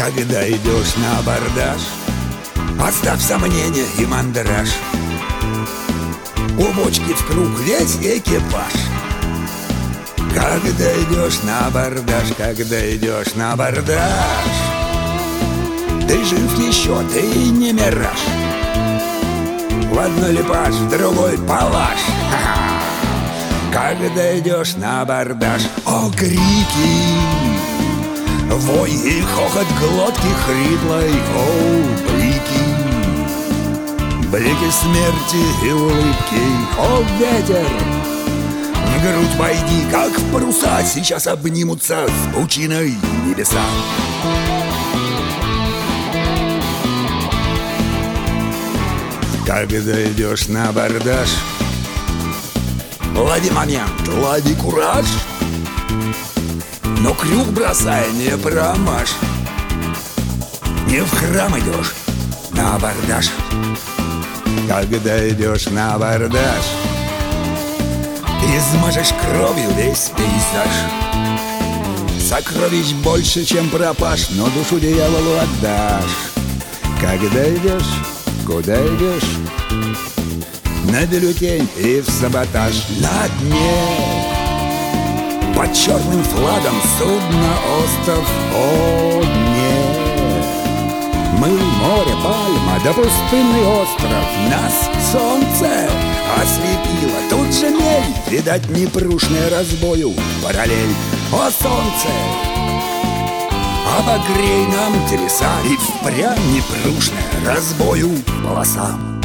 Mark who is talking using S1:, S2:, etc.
S1: Когда идешь на абордаж, оставь сомнения и мандраж. У бочки в круг весь экипаж. Когда идешь на абордаж, когда идешь на абордаж, ты жив еще, ты не мираж. В одной лепаш, в другой палаш. Ха-ха. Когда идешь на абордаж, о, крики, вой и хохот глотки хриплой, о, блики, блики смерти и улыбки, о, ветер, в грудь войди, как в паруса, сейчас обнимутся с пучиной небеса. Когда идешь на абордаж, лови момент, лови кураж, но крюк бросай, не промажь. Не в храм идешь, на абордаж. Когда идешь на абордаж, измажешь кровью весь пейзаж. Сокровищ больше, чем пропаж, но душу дьяволу отдашь. Когда идешь, куда идешь? На бюллетень и в саботаж. На дне под черным флагом судно, остров, о, нет. Мы море, пальма, да пустынный остров. Нас солнце ослепило, тут же мель, видать, непрушная разбою параллель. О, солнце, обогрей нам телеса, и впрямь непрушная разбою полоса.